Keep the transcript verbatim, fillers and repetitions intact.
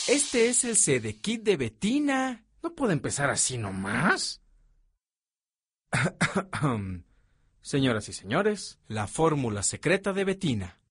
Este es el Cedekit de Betina. ¿No puede empezar así nomás? Señoras y señores, la fórmula secreta de Betina.